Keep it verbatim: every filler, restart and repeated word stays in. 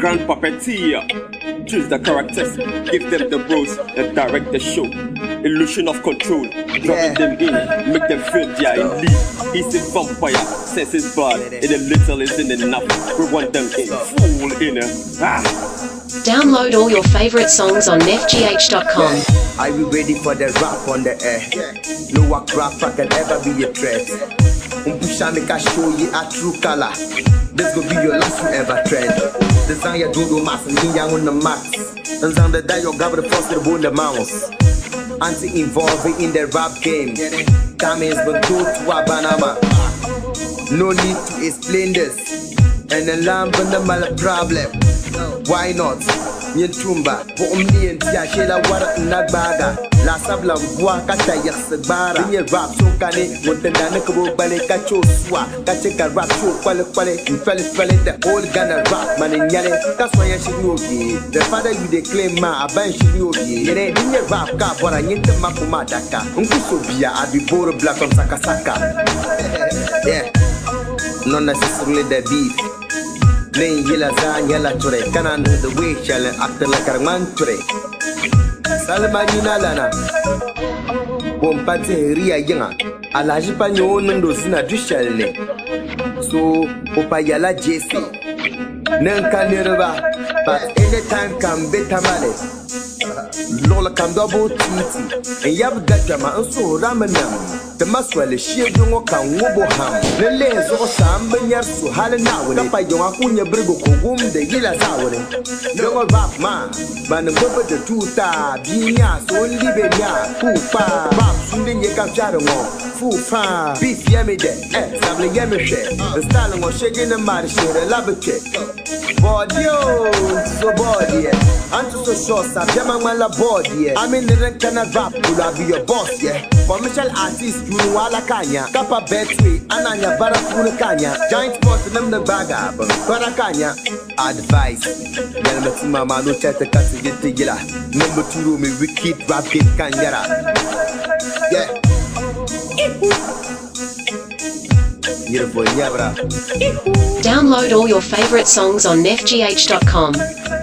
grand puppeteer. Choose the characters, give them the roles, and direct the show. Illusion of control, dropping them in, make them feel they are in lead. He's a vampire, senses bad, and a little isn't enough. We want them in, full in a ah. Download all your favorite songs on nef g h dot com. Are you ready for the rap on the air? No one rapper can ever be a threat. Umpusha make I show you a true color. This will be your last you ever trend. The song you do do mass and me young on the max. And sound the day you grab the first the bone the mouse. Anti-involved in the rap game. Time has been told to a banana. No need to explain this. And the lamp and the mal problem. Why not? Yen tumba, bo omni en tia shela wara nagbaga. La sabla mwa kata yaksabara. Nye rap so kane, montenda nakabo bale kacho swa. Kache ka rap show kwale kwale. Infele fele the whole Ghana rap man in yale. That's why you should know ye. The father you dey claim ma aban should know ye. Yene dinye rap ka bora nyente makuma daka. Unkuso biya abiboro black from sakasaka. Yeah, not necessarily the beef. Playing yella zan yella ture, canan the way shall act like a man ture. Salamanina lana Pompate ria yanga, Alajipanyo Nando Sina Dushale. So, Opayala Jesse Nanka Nerva, but anytime can better male. Lola can double titi, and Yab Gatama and so Ramanam. The Maswell is sheer young can wobble ham. The layers or Sam Benyas to Halana when I buy your Acunia Brigo, whom the Gila Sour. Young rap man, but the purple the two tar, Binas, only Benya, Fufa, Rap, Sundin Yakacharo, Fufa, Beef Yamide, eh, Sable Yamishe, the style of shaking the Marish, the Labache. Body, so body, and so short, Sabjamala body. I mean, the can rap, will I be your boss, yeah? Commercial artist, you know, Wala Kanya, Kappa Betway, Ananya Barakuna Kanya, Giant Sport, them the Baga, Barakanya. Advice, Yelmatima Mano Chata Kasigila, number two room, we keep rapping Kanyara. Yeah. Download all your favorite songs on nef g h dot com.